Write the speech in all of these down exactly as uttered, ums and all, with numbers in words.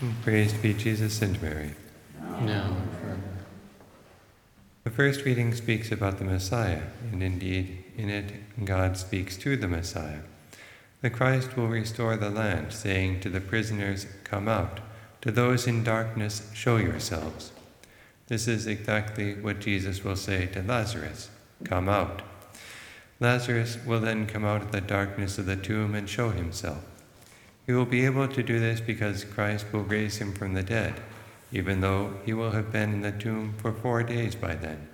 Praised be Jesus and Mary. Now and forever. The first reading speaks about the Messiah, and indeed, in it, God speaks to the Messiah. The Christ will restore the land, saying to the prisoners, "Come out. To those in darkness, show yourselves." This is exactly what Jesus will say to Lazarus, "Come out." Lazarus will then come out of the darkness of the tomb and show himself. He will be able to do this because Christ will raise him from the dead, even though he will have been in the tomb for four days by then.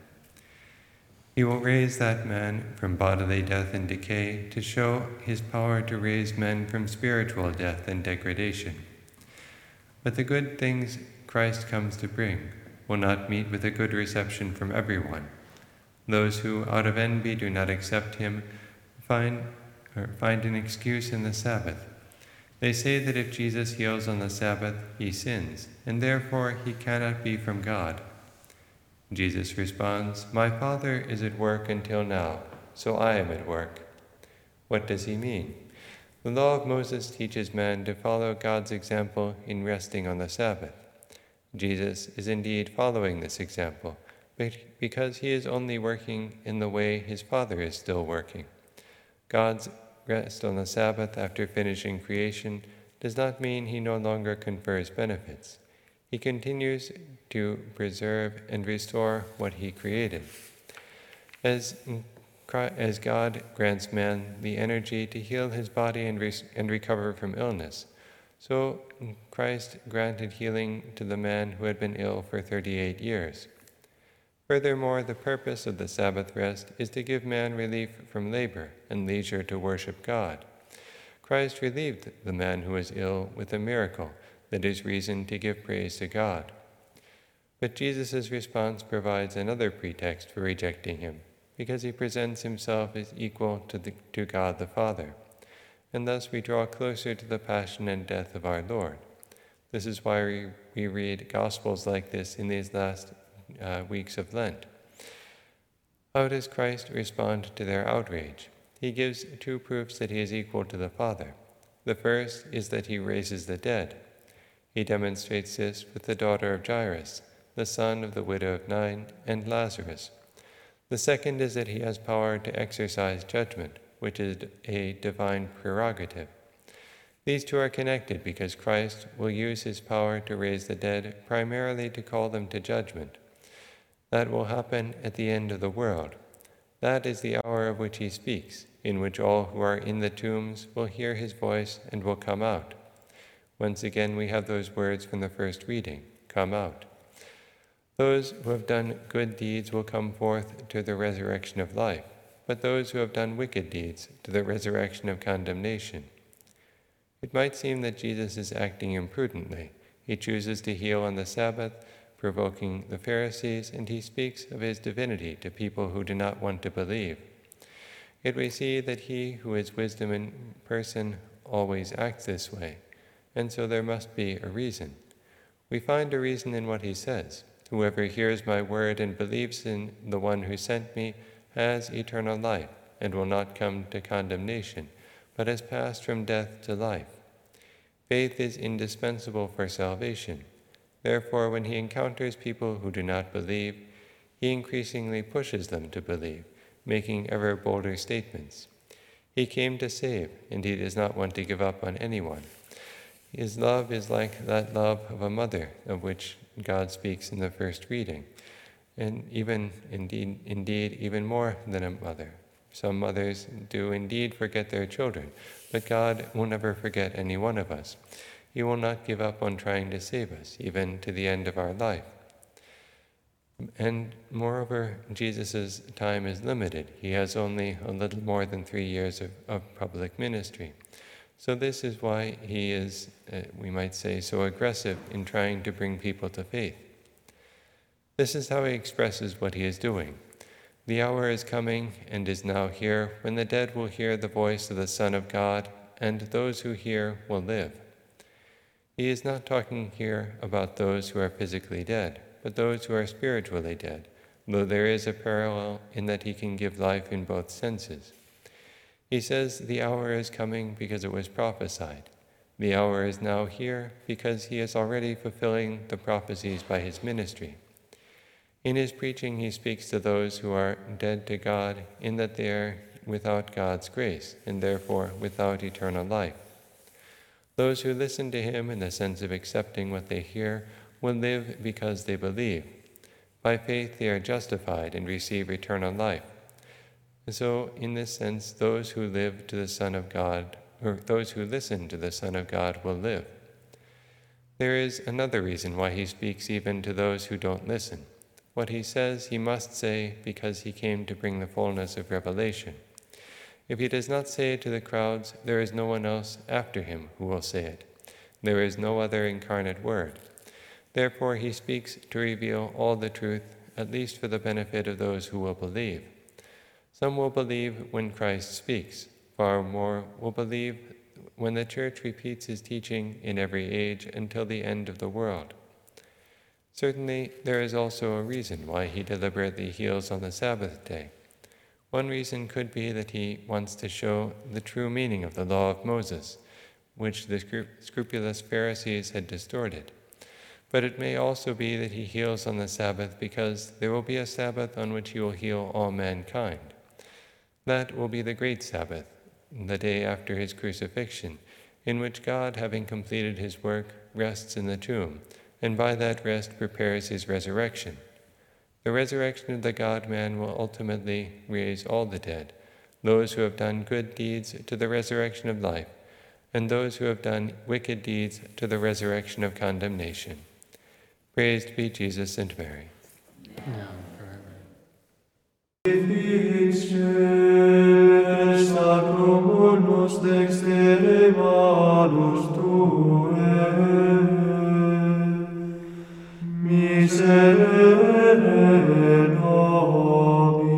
He will raise that man from bodily death and decay to show his power to raise men from spiritual death and degradation. But the good things Christ comes to bring will not meet with a good reception from everyone. Those who, out of envy, do not accept him find, or find an excuse in the Sabbath. They say that if Jesus heals on the Sabbath, he sins, and therefore he cannot be from God. Jesus responds, "My Father is at work until now, so I am at work." What does he mean? The law of Moses teaches man to follow God's example in resting on the Sabbath. Jesus is indeed following this example, but because he is only working in the way his Father is still working. God's rest on the Sabbath after finishing creation does not mean he no longer confers benefits. He continues to preserve and restore what he created. As, as God grants man the energy to heal his body and, re- and recover from illness, so Christ granted healing to the man who had been ill for thirty-eight years. Furthermore, the purpose of the Sabbath rest is to give man relief from labor and leisure to worship God. Christ relieved the man who was ill with a miracle that is reason to give praise to God. But Jesus' response provides another pretext for rejecting him, because he presents himself as equal to, the, to God the Father, and thus we draw closer to the passion and death of our Lord. This is why we, we read Gospels like this in these last Uh, weeks of Lent. How does Christ respond to their outrage? He gives two proofs that he is equal to the Father. The first is that he raises the dead. He demonstrates this with the daughter of Jairus, the son of the widow of Nain, and Lazarus. The second is that he has power to exercise judgment, which is a divine prerogative. These two are connected because Christ will use his power to raise the dead primarily to call them to judgment. That will happen at the end of the world. That is the hour of which he speaks, in which all who are in the tombs will hear his voice and will come out. Once again, we have those words from the first reading, "Come out." Those who have done good deeds will come forth to the resurrection of life, but those who have done wicked deeds to the resurrection of condemnation. It might seem that Jesus is acting imprudently. He chooses to heal on the Sabbath, provoking the Pharisees, and he speaks of his divinity to people who do not want to believe. Yet we see that he who is wisdom in person always acts this way, and so there must be a reason. We find a reason in what he says. "Whoever hears my word and believes in the one who sent me has eternal life and will not come to condemnation, but has passed from death to life." Faith is indispensable for salvation. Therefore, when he encounters people who do not believe, he increasingly pushes them to believe, making ever bolder statements. He came to save, and he does not want to give up on anyone. His love is like that love of a mother, of which God speaks in the first reading, and even, indeed, indeed, even more than a mother. Some mothers do indeed forget their children, but God will never forget any one of us. He will not give up on trying to save us, even to the end of our life. And moreover, Jesus' time is limited. He has only a little more than three years of, of public ministry. So this is why he is, uh, we might say, so aggressive in trying to bring people to faith. This is how he expresses what he is doing. "The hour is coming and is now here when the dead will hear the voice of the Son of God, and those who hear will live." He is not talking here about those who are physically dead, but those who are spiritually dead, though there is a parallel in that he can give life in both senses. He says the hour is coming because it was prophesied. The hour is now here, because he is already fulfilling the prophecies by his ministry. In his preaching he speaks to those who are dead to God, in that they are without God's grace, and therefore without eternal life. Those who listen to him in the sense of accepting what they hear will live because they believe. By faith they are justified and receive eternal life. So, in this sense, those who live to the Son of God, or those who listen to the Son of God, will live. There is another reason why he speaks even to those who don't listen. What he says he must say because he came to bring the fullness of revelation. If he does not say it to the crowds, there is no one else after him who will say it. There is no other incarnate word. Therefore he speaks to reveal all the truth, at least for the benefit of those who will believe. Some will believe when Christ speaks. Far more will believe when the Church repeats his teaching in every age until the end of the world. Certainly, there is also a reason why he deliberately heals on the Sabbath day. One reason could be that he wants to show the true meaning of the law of Moses, which the scrupulous Pharisees had distorted. But it may also be that he heals on the Sabbath because there will be a Sabbath on which he will heal all mankind. That will be the great Sabbath, the day after his crucifixion, in which God, having completed his work, rests in the tomb, and by that rest prepares his resurrection. The resurrection of the God-man will ultimately raise all the dead, those who have done good deeds to the resurrection of life, and those who have done wicked deeds to the resurrection of condemnation. Praised be Jesus and Mary. Now and forever. Miserere nobis.